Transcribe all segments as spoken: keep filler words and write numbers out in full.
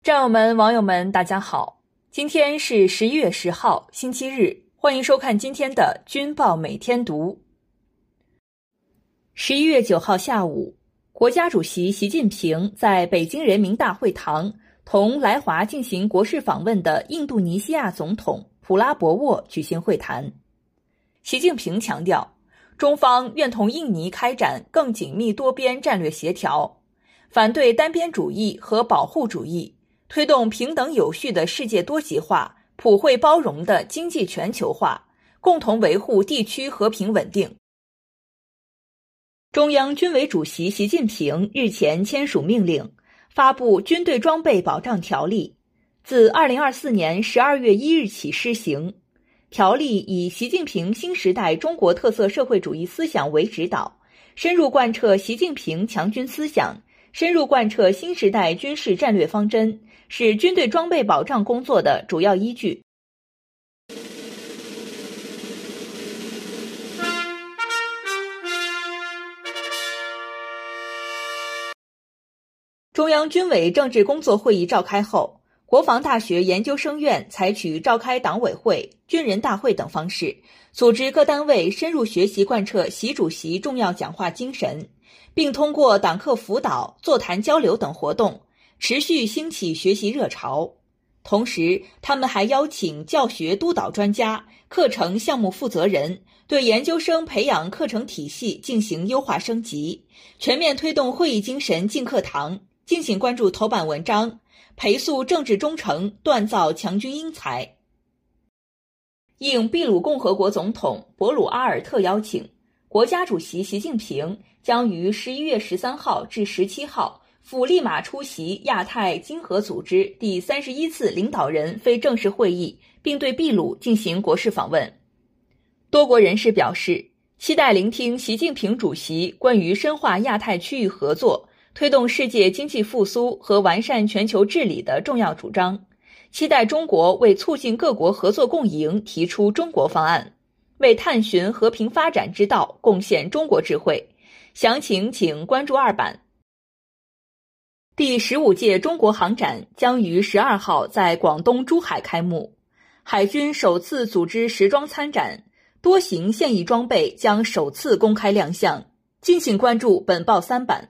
战友们、网友们，大家好！今天是十一月十号，星期日，欢迎收看今天的军报每天读。十一月九号下午，国家主席习近平在北京人民大会堂同来华进行国事访问的印度尼西亚总统普拉博沃举行会谈。习近平强调，中方愿同印尼开展更紧密多边战略协调，反对单边主义和保护主义，推动平等有序的世界多极化、普惠包容的经济全球化，共同维护地区和平稳定。中央军委主席习近平日前签署命令，发布《军队装备保障条例》，自二零二四年十二月一日起施行。条例以习近平新时代中国特色社会主义思想为指导，深入贯彻习近平强军思想，深入贯彻新时代军事战略方针，是军队装备保障工作的主要依据。中央军委政治工作会议召开后，国防大学研究生院采取召开党委会、军人大会等方式，组织各单位深入学习贯彻习主席重要讲话精神，并通过党课辅导、座谈交流等活动，持续兴起学习热潮。同时，他们还邀请教学督导专家、课程项目负责人，对研究生培养课程体系进行优化升级，全面推动会议精神进课堂。敬请关注头版文章，培塑政治忠诚，锻造强军英才。应秘鲁共和国总统博鲁阿尔特邀请，国家主席习近平将于十一月十三号至十七号赴利马出席亚太经合组织第三十一次领导人非正式会议，并对秘鲁进行国事访问。多国人士表示，期待聆听习近平主席关于深化亚太区域合作、推动世界经济复苏和完善全球治理的重要主张，期待中国为促进各国合作共赢提出中国方案，为探寻和平发展之道贡献中国智慧。详情请关注二版。第十五届中国航展将于十二号在广东珠海开幕，海军首次组织时装参展，多型现役装备将首次公开亮相。敬请关注本报三版。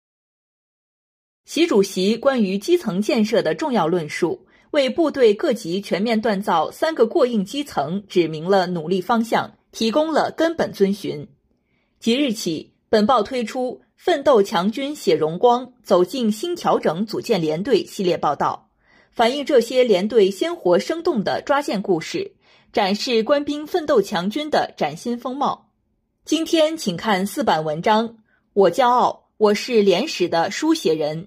习主席关于基层建设的重要论述，为部队各级全面锻造三个过硬基层指明了努力方向，提供了根本遵循。即日起，本报推出奋斗强军写荣光，走进新调整组建连队系列报道，反映这些连队鲜活生动的抓践故事，展示官兵奋斗强军的崭新风貌。今天请看四版文章，我骄傲，我是连史的书写人。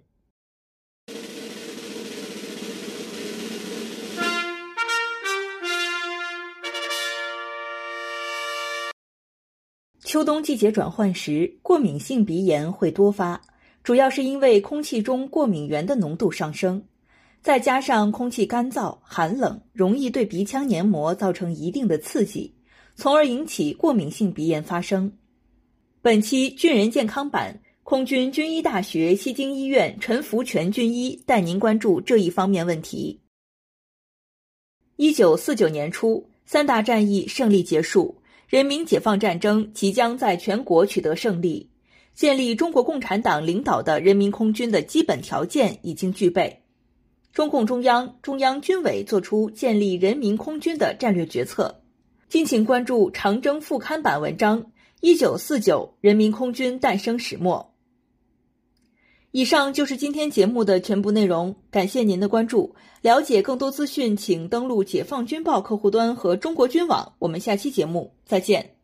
秋冬季节转换时，过敏性鼻炎会多发，主要是因为空气中过敏原的浓度上升，再加上空气干燥、寒冷，容易对鼻腔黏膜造成一定的刺激，从而引起过敏性鼻炎发生。本期军人健康版，空军军医大学西京医院陈福全军医带您关注这一方面问题。一九四九年初，三大战役胜利结束，人民解放战争即将在全国取得胜利，建立中国共产党领导的人民空军的基本条件已经具备。中共中央、中央军委作出建立人民空军的战略决策。敬请关注长征副刊版文章，一九四九人民空军诞生始末。以上就是今天节目的全部内容，感谢您的关注。了解更多资讯，请登录解放军报客户端和中国军网。我们下期节目再见。